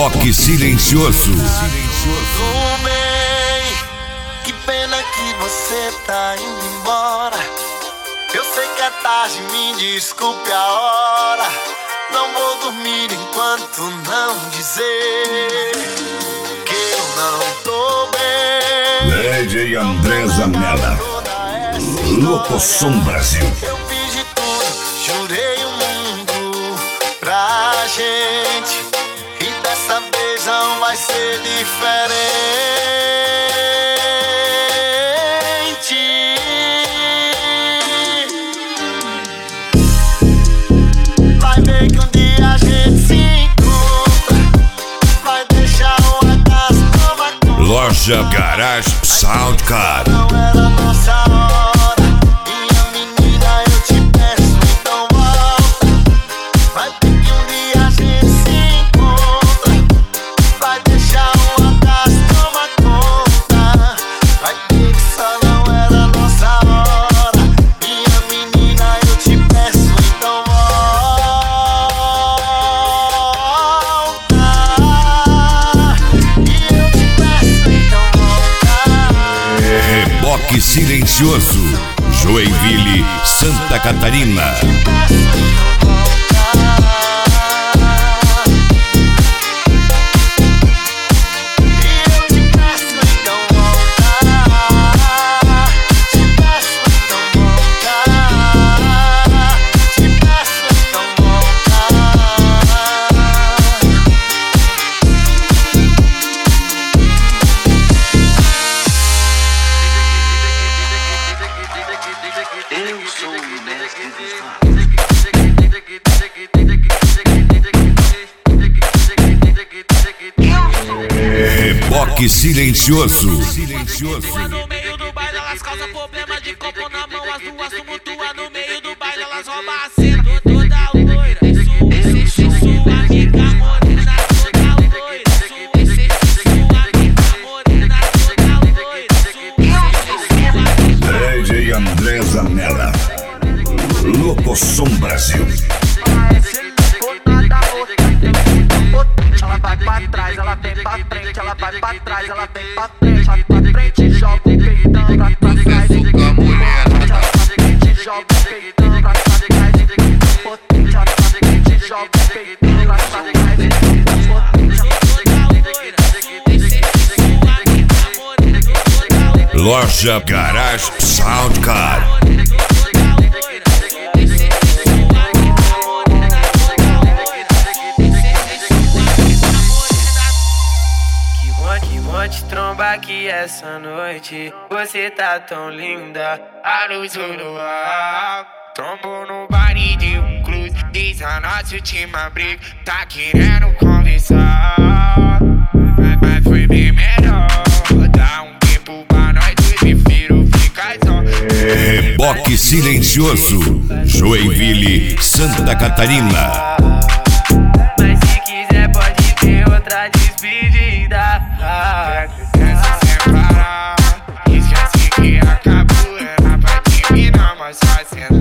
Reboque silencioso. Tudo bem, que pena que você tá indo embora. Eu sei que é tarde, me desculpe a hora. Não vou dormir enquanto não dizer que eu não tô bem. DJ André Zanella, Locosom Brasil. Eu fiz de tudo, jurei o mundo pra gente, e dessa vez não vai ser diferente. Vai ver que um dia a gente se encontra, vai deixar o acaso tomar conta. Loja Garage Soundcard. Não era nossa hora, minha menina, eu te peço, então volta. Vai ver que um dia a gente se encontra, vai deixar o acaso tomar conta. Vai ver que só não era nossa hora, minha menina, eu te peço, então volta. E eu te peço, então volta. Reboque silencioso. Joinville, Santa Catarina. Reboque silencioso. No meio do baile elas causam problema de copo na mão. As duas tumultuam no meio do baile, elas roubam a cena. Toda loira, sua amiga morena. Toda loira, sua amiga morena. Toda loira. DJ André Zanella, Locosom Brasil. Ela vai pra trás, ela vem pra frente, ela vai pra trás, ela vem pra frente, vai pra frente, joga o peitão, vai pra trás, ela pra frente, joga o peitão, vai pra trás, potente, ela pra frente, joga o peitão, vai pra trás, Loja Garage Soundcard. Que monte tromba aqui essa noite. Você tá tão linda, a luz do luar. Trombou no baile de um cruz, diz a nossa última briga. Tá querendo conversar, mas foi bem melhor. Dá um tempo pra nós dois, prefiro ficar só. Reboque silencioso. Joinville, Santa Catarina. Mas se quiser pode ter outra despedida. Essa sem parar, esquece que acabou. Era pra terminar, mas fazendo